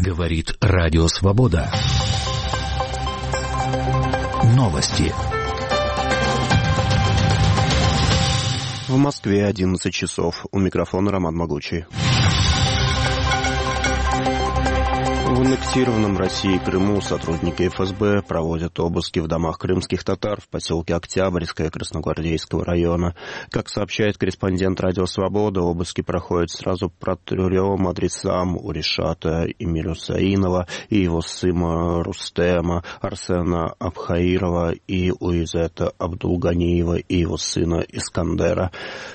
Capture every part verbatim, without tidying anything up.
Говорит Радио Свобода. Новости. В Москве одиннадцать часов. У микрофона Роман Могучий. В аннексированном Россией Крыму сотрудники эф эс бэ проводят обыски в домах крымских татар в поселке Октябрьское Красногвардейского района. Как сообщает корреспондент Радио Свобода, обыски проходят сразу по трем адресам: у Ришата Эмирюсаинова и его сына Рустема, Арсена Абхаирова, и у Изета Абдулганиева и его сына Искандера.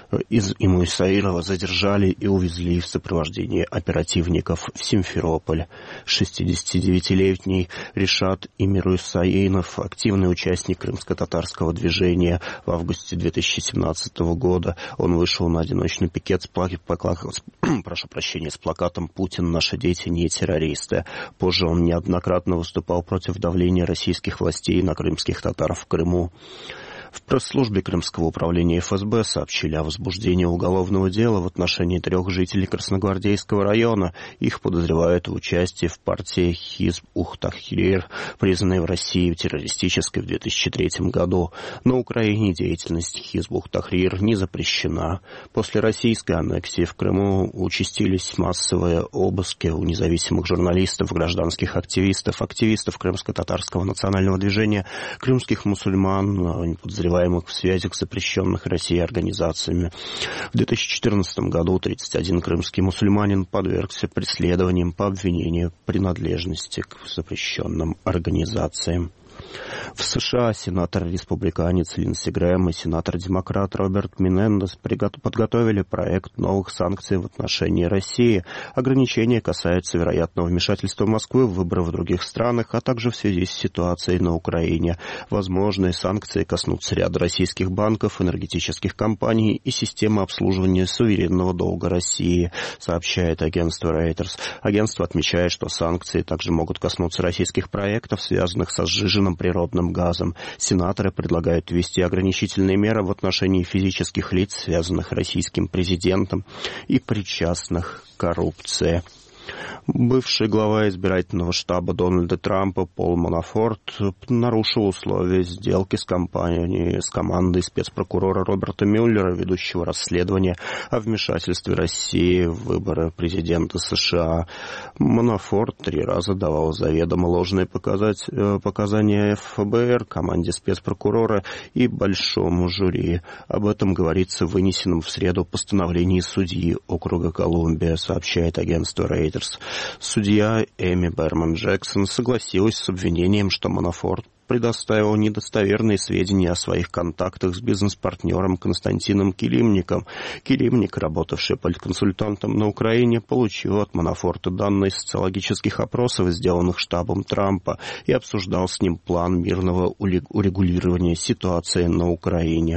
Из Эмирюсаинова задержали и увезли в сопровождении оперативников в Симферополь. шестидесятидевятилетний Ришат Эмирюсаинов, активный участник крымско-татарского движения. В августе две тысячи семнадцатого года он вышел на одиночный пикет с, плак... Прошу прощения, с плакатом «Путин, наши дети, не террористы». Позже он неоднократно выступал против давления российских властей на крымских татар в Крыму. В пресс-службе Крымского управления эф эс бэ сообщили о возбуждении уголовного дела в отношении трех жителей Красногвардейского района. Их подозревают в участии в партии Хизб-ух-Тахрир, признанной в России террористической в две тысячи третьем году. На Украине деятельность Хизб-ух-Тахрир не запрещена. После российской аннексии в Крыму участились массовые обыски у независимых журналистов, гражданских активистов, активистов крымско-татарского национального движения, крымских мусульман, подозреваемых в связях с запрещенных Россией организациями. В две тысячи четырнадцатом году тридцать один крымский мусульманин подвергся преследованиям по обвинению в принадлежности к запрещенным организациям. В США сенатор-республиканец Линдси Грэм и сенатор-демократ Роберт Менендес подготовили проект новых санкций в отношении России. Ограничения касаются вероятного вмешательства Москвы в выборы в других странах, а также в связи с ситуацией на Украине. Возможные санкции коснутся ряда российских банков, энергетических компаний и системы обслуживания суверенного долга России, сообщает агентство Reuters. Агентство отмечает, что санкции также могут коснуться российских проектов, связанных со сжиженным природным газом. Сенаторы предлагают ввести ограничительные меры в отношении физических лиц, связанных с российским президентом и причастных к коррупции. Бывший глава избирательного штаба Дональда Трампа Пол Манафорт нарушил условия сделки с компанией, с командой спецпрокурора Роберта Мюллера, ведущего расследование о вмешательстве России в выборы президента США. Манафорт три раза давал заведомо ложные показания эф бэ эр, команде спецпрокурора и большому жюри. Об этом говорится в вынесенном в среду постановлении судьи округа Колумбия, сообщает агентство Reuters. Судья Эми Берман Джексон согласилась с обвинением, что Манафорт предоставил недостоверные сведения о своих контактах с бизнес-партнером Константином Килимником. Килимник, работавший политконсультантом на Украине, получил от Манафорта данные социологических опросов, сделанных штабом Трампа, и обсуждал с ним план мирного урегулирования ситуации на Украине.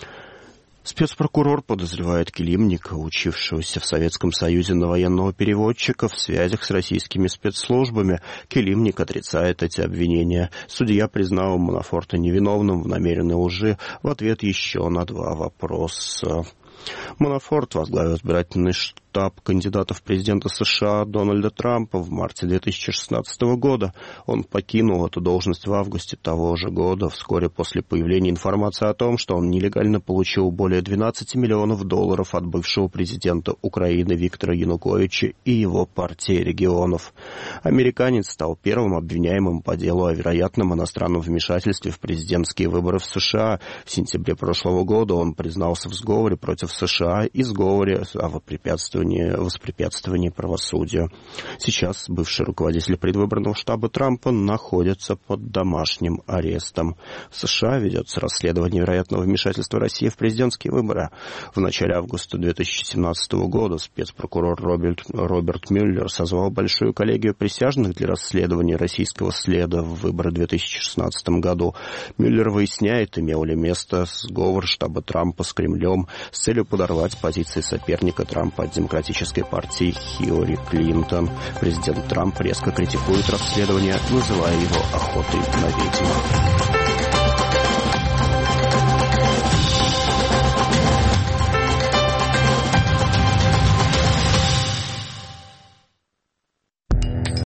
Спецпрокурор подозревает Килимника, учившегося в Советском Союзе на военного переводчика, в связях с российскими спецслужбами. Килимник отрицает эти обвинения. Судья признал Манафорта невиновным в намеренной лжи в ответ еще на два вопроса. Манафорт возглавил избирательный штаб кандидата в президента США Дональда Трампа в марте две тысячи шестнадцатого года. Он покинул эту должность в августе того же года, вскоре после появления информации о том, что он нелегально получил более двенадцать миллионов долларов от бывшего президента Украины Виктора Януковича и его партии регионов. Американец стал первым обвиняемым по делу о вероятном иностранном вмешательстве в президентские выборы в США. В сентябре прошлого года он признался в сговоре против США и сговоре о воспрепятствовании, воспрепятствовании правосудию. Сейчас бывший руководитель предвыборного штаба Трампа находится под домашним арестом. В США ведется расследование вероятного вмешательства России в президентские выборы. В начале августа две тысячи семнадцатого года спецпрокурор Роберт, Роберт Мюллер созвал большую коллегию присяжных для расследования российского следа в выборы две тысячи шестнадцатом году. Мюллер выясняет, имел ли место сговор штаба Трампа с Кремлем с целью подорвать позиции соперника Трампа от Демократической партии Хиллари Клинтон. Президент Трамп резко критикует расследование, называя его охотой на ведьму.